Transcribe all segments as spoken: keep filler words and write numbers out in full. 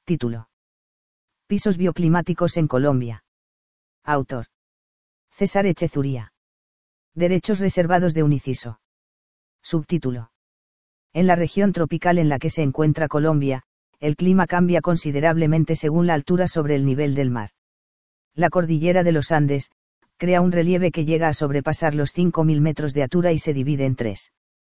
Título. Pisos bioclimáticos en Colombia. Autor. César Echezuría. Derechos reservados de Uniciso. Subtítulo. En la región tropical en la que se encuentra Colombia, el clima cambia considerablemente según la altura sobre el nivel del mar. La cordillera de los Andes crea un relieve que llega a sobrepasar los cinco mil metros de altura y se divide en tres.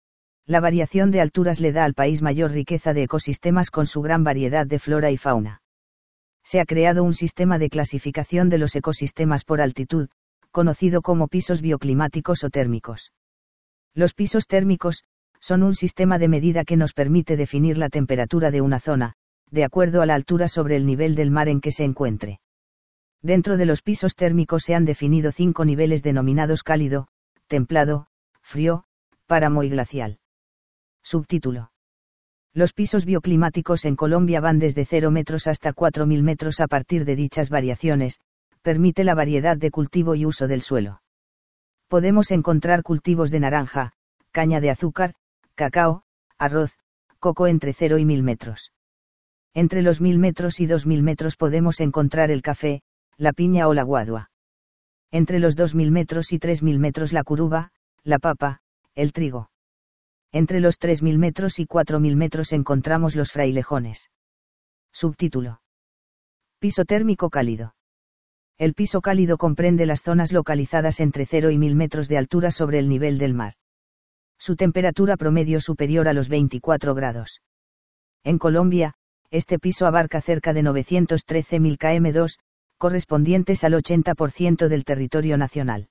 La variación de alturas le da al país mayor riqueza de ecosistemas con su gran variedad de flora y fauna. Se ha creado un sistema de clasificación de los ecosistemas por altitud, conocido como pisos bioclimáticos o térmicos. Los pisos térmicos son un sistema de medida que nos permite definir la temperatura de una zona, de acuerdo a la altura sobre el nivel del mar en que se encuentre. Dentro de los pisos térmicos se han definido cinco niveles denominados cálido, templado, frío, páramo y glacial. Subtítulo. Los pisos bioclimáticos en Colombia van desde cero metros hasta cuatro mil metros. A partir de dichas variaciones, permite la variedad de cultivo y uso del suelo. Podemos encontrar cultivos de naranja, caña de azúcar, cacao, arroz, coco entre cero y mil metros. Entre los mil metros y dos mil metros podemos encontrar el café, la piña o la guadua. Entre los dos mil metros y tres mil metros la curuba, la papa, el trigo. Entre los tres mil metros y cuatro mil metros encontramos los frailejones. Subtítulo. Piso térmico cálido. El piso cálido comprende las zonas localizadas entre cero y mil metros de altura sobre el nivel del mar. Su temperatura promedio superior a los veinticuatro grados. En Colombia, este piso abarca cerca de novecientos trece mil kilómetros dos, correspondientes al ochenta por ciento del territorio nacional.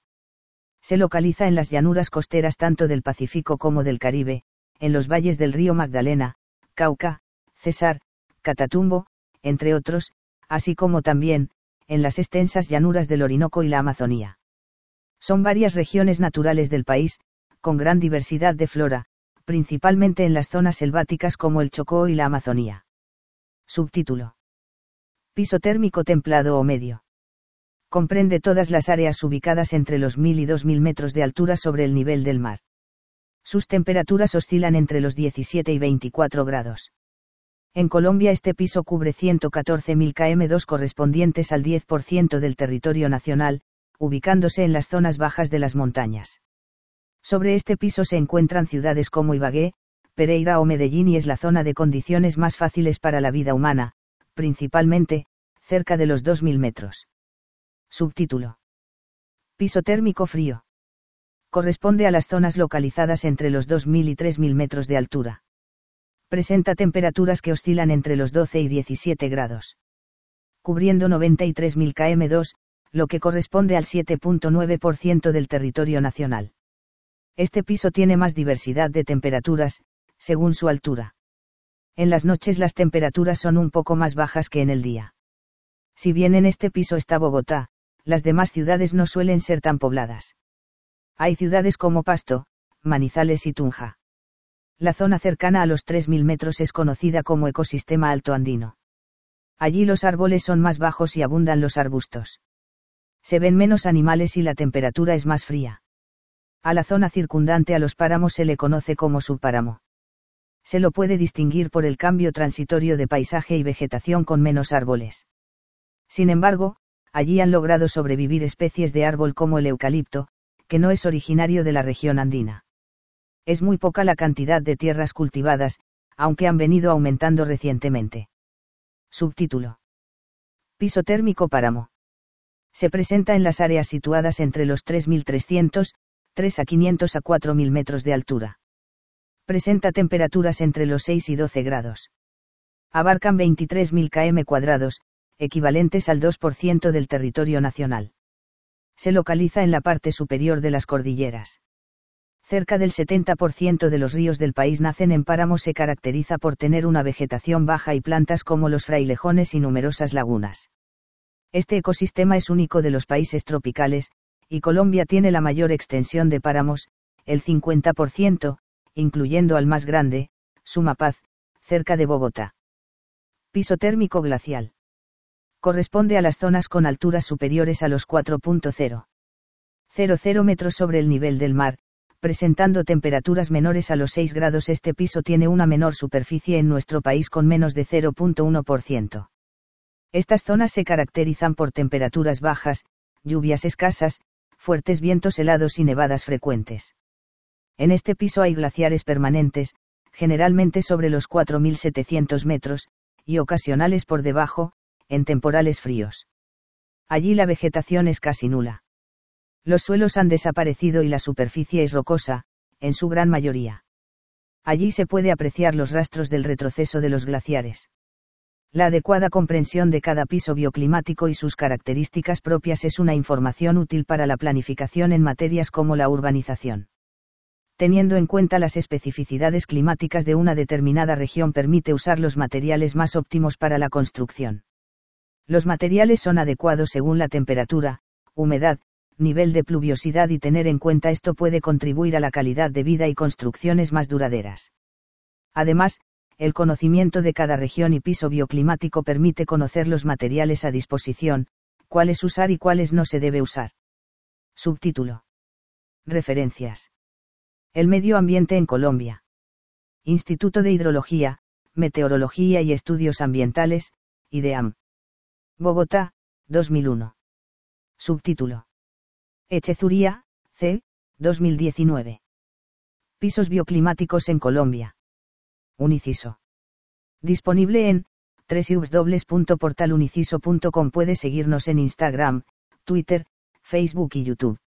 Se localiza en las llanuras costeras tanto del Pacífico como del Caribe, en los valles del río Magdalena, Cauca, Cesar, Catatumbo, entre otros, así como también, en las extensas llanuras del Orinoco y la Amazonía. Son varias regiones naturales del país, con gran diversidad de flora, principalmente en las zonas selváticas como el Chocó y la Amazonía. Subtítulo. Piso térmico templado o medio. Comprende todas las áreas ubicadas entre los mil y dos mil metros de altura sobre el nivel del mar. Sus temperaturas oscilan entre los diecisiete y veinticuatro grados. En Colombia este piso cubre ciento catorce mil kilómetros dos correspondientes al diez por ciento del territorio nacional, ubicándose en las zonas bajas de las montañas. Sobre este piso se encuentran ciudades como Ibagué, Pereira o Medellín y es la zona de condiciones más fáciles para la vida humana, principalmente, cerca de los dos mil metros. Subtítulo. Piso térmico frío. Corresponde a las zonas localizadas entre los dos mil y tres mil metros de altura. Presenta temperaturas que oscilan entre los doce y diecisiete grados. Cubriendo noventa y tres mil kilómetros dos, lo que corresponde al siete punto nueve por ciento del territorio nacional. Este piso tiene más diversidad de temperaturas, según su altura. En las noches las temperaturas son un poco más bajas que en el día. Si bien en este piso está Bogotá, las demás ciudades no suelen ser tan pobladas. Hay ciudades como Pasto, Manizales y Tunja. La zona cercana a los tres mil metros es conocida como ecosistema alto andino. Allí los árboles son más bajos y abundan los arbustos. Se ven menos animales y la temperatura es más fría. A la zona circundante a los páramos se le conoce como subpáramo. Se lo puede distinguir por el cambio transitorio de paisaje y vegetación con menos árboles. Sin embargo, allí han logrado sobrevivir especies de árbol como el eucalipto, que no es originario de la región andina. Es muy poca la cantidad de tierras cultivadas, aunque han venido aumentando recientemente. Subtítulo. Piso térmico páramo. Se presenta en las áreas situadas entre los tres mil trescientos, tres a quinientos a cuatro mil metros de altura. Presenta temperaturas entre los seis y doce grados. Abarcan veintitrés mil kilómetros cuadrados, equivalentes al dos por ciento del territorio nacional. Se localiza en la parte superior de las cordilleras. Cerca del setenta por ciento de los ríos del país nacen en páramos. Se caracteriza por tener una vegetación baja y plantas como los frailejones y numerosas lagunas. Este ecosistema es único de los países tropicales, y Colombia tiene la mayor extensión de páramos, el cincuenta por ciento, incluyendo al más grande, Sumapaz, cerca de Bogotá. Piso térmico glacial. Corresponde a las zonas con alturas superiores a los cuatro punto cero cero metros sobre el nivel del mar, presentando temperaturas menores a los seis grados. Este piso tiene una menor superficie en nuestro país con menos de cero punto uno por ciento. Estas zonas se caracterizan por temperaturas bajas, lluvias escasas, fuertes vientos helados y nevadas frecuentes. En este piso hay glaciares permanentes, generalmente sobre los cuatro mil setecientos metros, y ocasionales por debajo, en temporales fríos. Allí la vegetación es casi nula. Los suelos han desaparecido y la superficie es rocosa, en su gran mayoría. Allí se puede apreciar los rastros del retroceso de los glaciares. La adecuada comprensión de cada piso bioclimático y sus características propias es una información útil para la planificación en materias como la urbanización. Teniendo en cuenta las especificidades climáticas de una determinada región permite usar los materiales más óptimos para la construcción. Los materiales son adecuados según la temperatura, humedad, nivel de pluviosidad y tener en cuenta esto puede contribuir a la calidad de vida y construcciones más duraderas. Además, el conocimiento de cada región y piso bioclimático permite conocer los materiales a disposición, cuáles usar y cuáles no se debe usar. Subtítulo. Referencias. El medio ambiente en Colombia. Instituto de Hidrología, Meteorología y Estudios Ambientales, IDEAM. Bogotá, dos mil uno. Subtítulo. Echezuría, C. dos mil diecinueve. Pisos bioclimáticos en Colombia. Uniciso. Disponible en doble u doble u doble u punto portal uniciso punto com. Puede seguirnos en Instagram, Twitter, Facebook y YouTube.